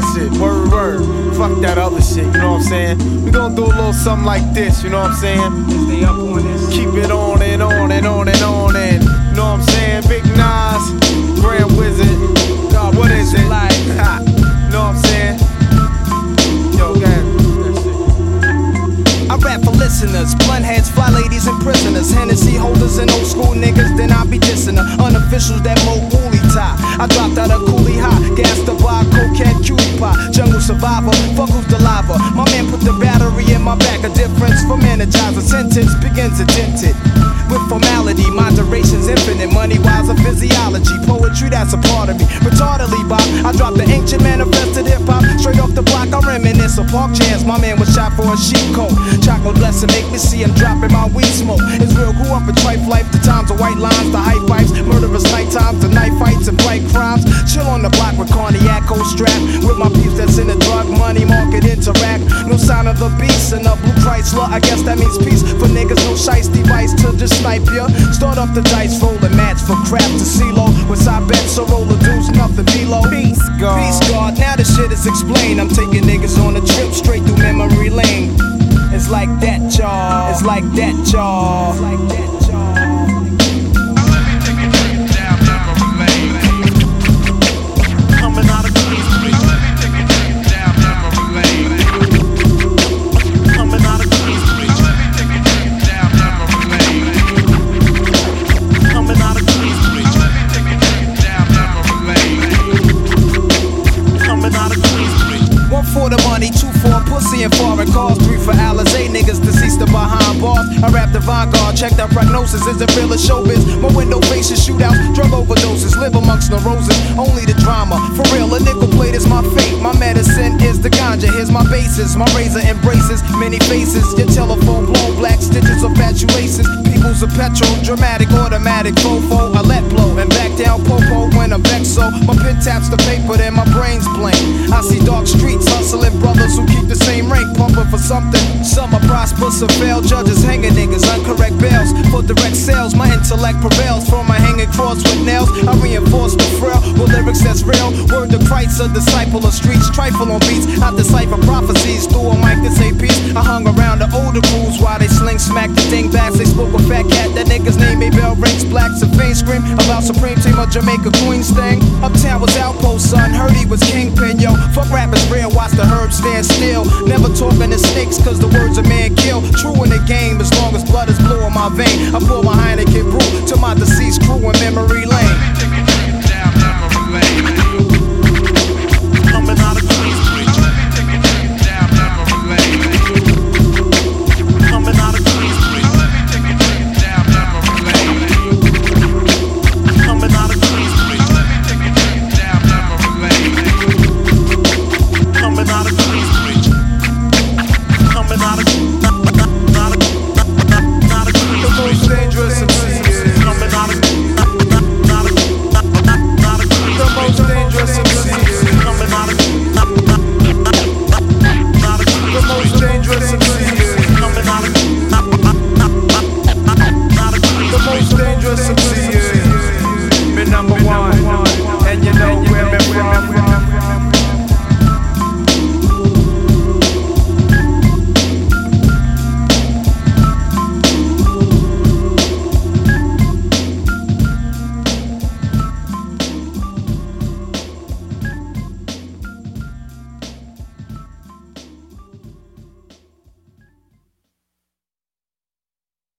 shit. Word, word. Fuck that other shit, you know what I'm saying? We gon' do a little something like this, you know what I'm saying? Stay up on this. Keep it on and on and on and on and, you know what I'm saying? Big Nas, Grand Wizard. God, what is it? Like, you know what I'm saying? Yo, go ahead. I rap for listeners, blunt heads, fly ladies, and prisoners. Hennessy holders and old school niggas, then I be dissing the unofficials that mo woolly tie. I dropped out of coolie high, gas the bar, cokehead, cutie pie. Jungle survivor, fuck who's the lava. My man put the battery in my back, a difference from energizer. Sentence begins indented with formality, moderation's infinite. Money wise, a physiology, poetry that's a part of me. Retardedly, Bob, I dropped the ancient manifested hip hop straight off the block. I reminisce of park jams. My man was shot for a sheep coat. Chocolate blessing make me see him dropping my weed smoke. It's real, grew up in trife life. The times of white lines, the hype pipes, murderous night times, the night fights and bright crimes. Chill on the block with cognac, cold strap, with my peeps that's in the drug money market interact. No sign of the beast in a blue Chrysler. I guess that means peace for niggas. No shiesty vice to just snipe ya. Start up the dice, roll a match for crap to CeeLo. With side bets, so roll a deuce, nothing below. Peace God. Peace God. Now the shit is explained. I'm taking niggas on a trip straight through memory lane. It's like that, y'all. It's like that, y'all. It's like that, y'all. Let me take a trip down memory lane. Coming out of Queensbridge. Let me take a trip down memory lane. Coming out of Queensbridge. Let me take a trip down memory lane. Coming out of Queensbridge. Let me take a trip down memory lane. Coming out of Queensbridge. One for the money, two for pussy and foreign cars, three for Alizé niggas deceased behind bars. I rap the vanguard, check that prognosis. Is it real as showbiz? My window faces shootouts, drug overdoses, live amongst the roses. Only the drama, for real. A nickel plate is my fate. My medicine is the ganja. Here's my basis. My razor embraces many faces. Your telephone blown, black stitches of fatuations. People's a petrol, dramatic, automatic, fofo. I let blow and back down popo when I'm vexed. So my pen taps the paper, then my brain's blank. I see dark streets, hustling brothers who keep the same rank, pumping for something. Some are prosper, some fail. Judges hanging niggas, incorrect bails. For direct sales, my intellect prevails. From my hanging cross with nails, I reinforce the frail with lyrics that's real. Word to Christ, a disciple of streets. Trifle on beats, I decipher prophecies through a mic to say peace. I hung around the older crews while they sling smack the dingbats. They spoke a fat cat, that nigga's name made bell rings. Blacks and fiends scream about Supreme Team of Jamaica Queens thing. Uptown was outpost, son. Heard he was kingpin, yo. Fuck rappers real, watch the herbs stand still. Never talking to snakes, cause the words a man kill. True in the game, as long as blood is blue in my vein. I pour my Heineken brew to my deceased crew in memory lane.